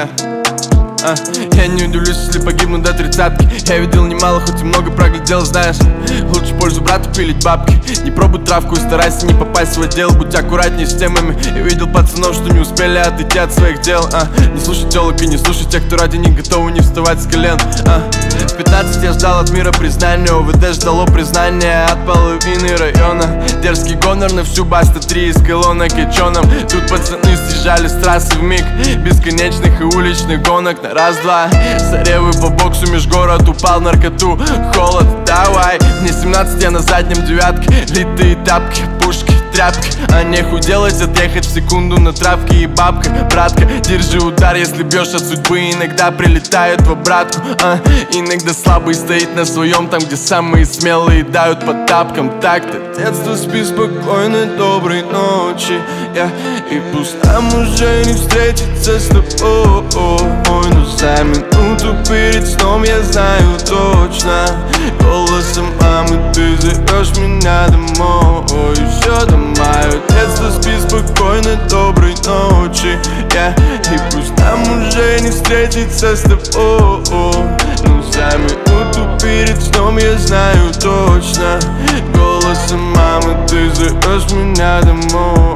Я не удивлюсь, если погибну до 30-ки. Я видел немало, хоть и много проглядел, знаешь. Лучше пользу брату пилить бабки. Не пробуй травку и старайся не попасть в свой дел. Будь аккуратнее с темами. Я видел пацанов, что не успели отойти от своих дел. Не слушай телок и не слушай тех, кто ради них готовы не вставать с колен. В 15 я ждал от мира признания. ОВД ждало признания от половины района. Дерзкий гонор на всю баста 3 из колонок и чоном. Тут пацаны съезжали с трассы вмиг бесконечных и уличных гонок на раз-два. Заревы по боксу, межгород упал в наркоту. Холод, давай. Мне 17, я на заднем девятке. Литые тапки, пушки, тряпки. А нехуй делать, отъехать в секунду на травке. И бабка, братка, держи удар, если бьешь от судьбы. Иногда прилетают в обратку. Иногда слабый стоит на своем, там, где самые смелые дают по тапкам. Так-то, детство, спи спокойно, доброй ночи. И пусть нам уже не встретиться с тобой, но за минуту перед сном я знаю точно. Голосом мамы ты зовешь меня домой. Еще до мое детство, спи спокойно, доброй ночи. И пусть нам уже не встретиться с тобой, но за минуту перед сном я знаю точно. Голосом мамы ты зовешь меня домой.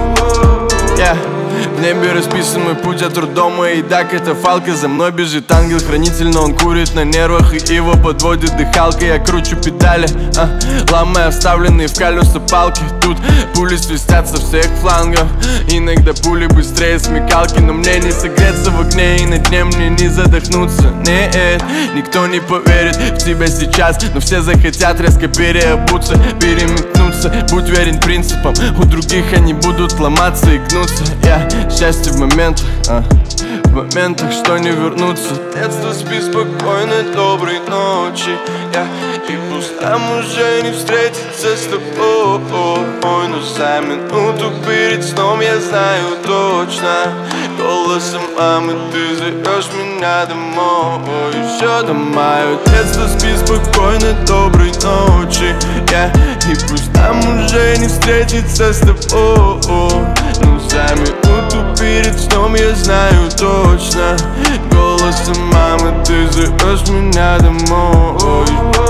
В небе расписан мой путь от роддома и да, катафалка. За мной бежит ангел-хранитель, но он курит на нервах и его подводит дыхалка. Я кручу педали, ломая вставленные в колеса палки. Тут пули свистят со всех флангов. Иногда пули быстрее смекалки, но мне не согреться в огне и на дне мне не задохнуться. Нет, никто не поверит в тебя сейчас, но все захотят резко переобуться, переметнуться. Будь верен принципам, у других они будут ломаться и гнуться. Счастье в моментах, что не вернуться. Детство, спи спокойно, доброй ночи. И пусть нам уже не встретиться с тобой, но за минуту перед сном я знаю точно. Голосом мамы ты зовешь меня домой. Еще до мое детство, спи спокойно, доброй ночи. И пусть нам уже не встретиться с тобой, но за минуту перед сном я знаю точно. Голосом мамы ты зовешь меня домой.